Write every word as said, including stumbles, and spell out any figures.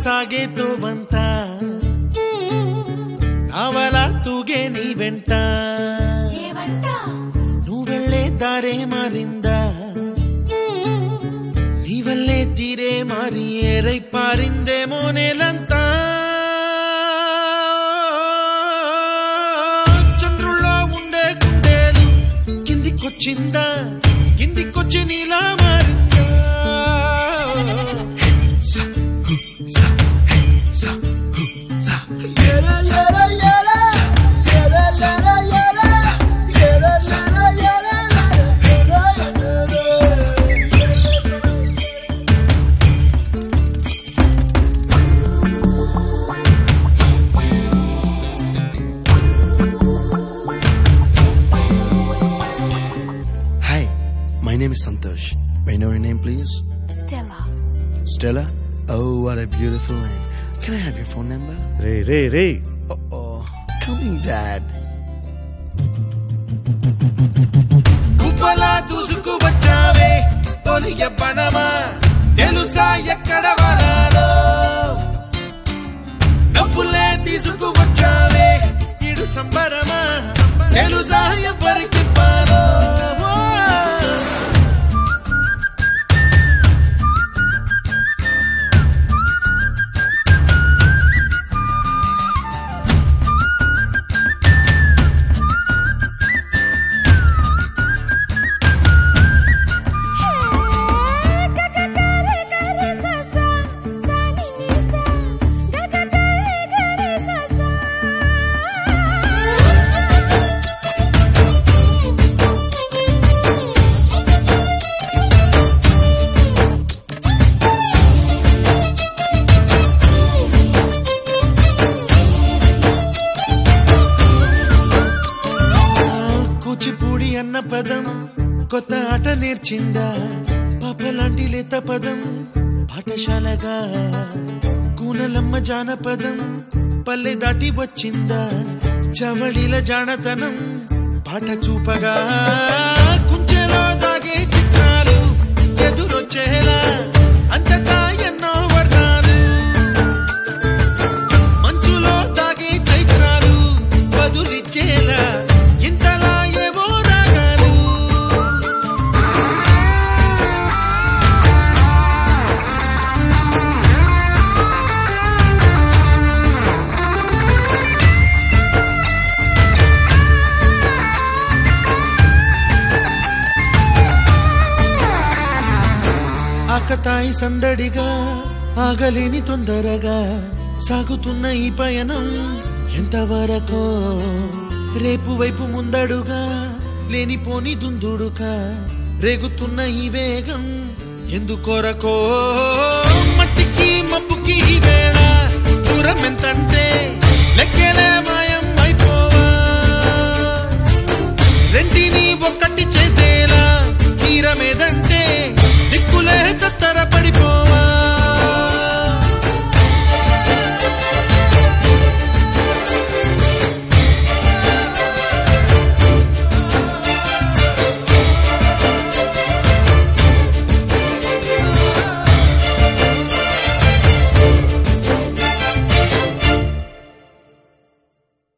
ಸಾಗೆ ತೋಬಂತ ನಾವಲ ತೂಗೆ ನೀ ವೆಂಟ నువ్వెళ్ళే దారే మారిందా నీవల్లే తీరే మారి ఏరై పారిందేమో నేలంతా చంద్రుల్లో ఉండే గుండెలు కిందికొచ్చిందా కిందికొచ్చి నీలా మారిందా My name is Santosh. May I know your name, please? Stella. Stella? Oh, what a beautiful name. Can I have your phone number? Ray, Ray, Ray. Uh-oh. Coming, Dad. Kupala dusuku bachave, toliya panama, telusa ekkada valalo. Nappule tisuku bachave, idu sambarama, telusa evariki palo. Kuchipudi అన్న పదం కొత్త ఆట నేర్చిందా పాపలాంటి లేత పదం పాఠశాలగా కూనలమ్మ జానపదం పల్లె దాటి వచ్చిందా చవళిల జానతనం పాట చూపగా కుంచెలో దాగే చిత్రాలు ఎదురొచ్చేలా అంతటా ఎన్నో వర్ణాలు మంచులో దాగే చైత్రాలు బదులిచ్చేలా ఇంతలా ఏవో రాగాలు ఆకతాయి సందడిగా ఆగలేని తొందరగా సాగుతున్న ఈ పయనం ఎంతవరకో రేపు వైపు ముందడుగా లేనిపోని దుందుడుగా రేగుతున్న ఈ వేగం ఎందుకొరకో మట్టికి మబ్బుకి వేళ దూరం ఎంతంటే లెక్కలే